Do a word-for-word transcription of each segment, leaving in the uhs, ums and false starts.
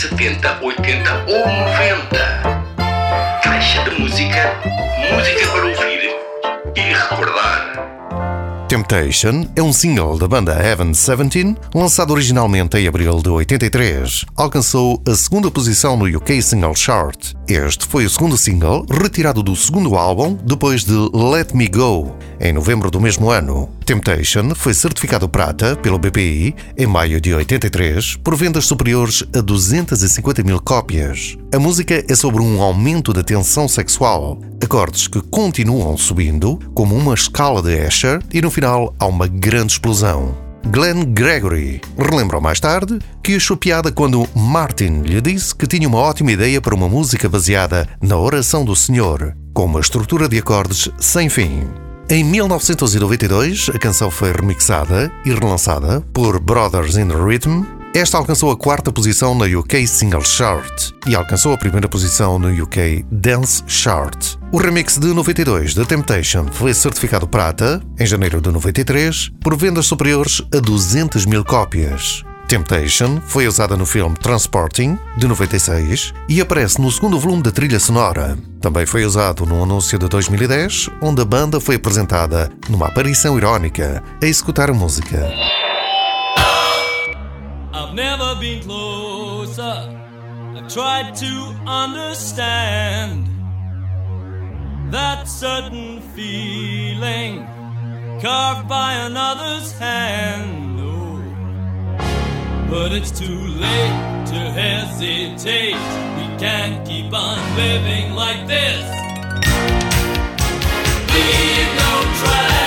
setenta, oitenta ou noventa. Caixa de música, música para ouvir e recordar. Temptation é um single da banda Heaven Seventeen, lançado originalmente em abril de oitenta e três. Alcançou a segunda posição no U K Single Chart. Este foi o segundo single retirado do segundo álbum depois de Let Me Go, em novembro do mesmo ano. Temptation foi certificado prata pelo B P I em maio de oitenta e três por vendas superiores a duzentas e cinquenta mil cópias. A música é sobre um aumento da tensão sexual, acordes que continuam subindo como uma escala de Escher e no final há uma grande explosão. Glenn Gregory relembrou mais tarde que achou piada quando Martin lhe disse que tinha uma ótima ideia para uma música baseada na oração do Senhor, com uma estrutura de acordes sem fim. Em mil novecentos e noventa e dois, a canção foi remixada e relançada por Brothers in the Rhythm. Esta alcançou a quarta posição na U K Single Chart e alcançou a primeira posição no U K Dance Chart. O remix de noventa e dois de Temptation foi certificado prata em janeiro de noventa e três por vendas superiores a duzentas mil cópias. Temptation foi usada no filme Transporting, de noventa e seis, e aparece no segundo volume da trilha sonora. Também foi usado num anúncio de dois mil e dez, onde a banda foi apresentada numa aparição irónica a executar a música. I've never been closer. I tried to understand that certain feeling carved by another's hand. Oh, but it's too late to hesitate. We can't keep on living like this. Leave no track.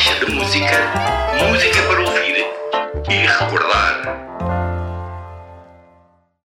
Caixa de música, música para ouvir e recordar.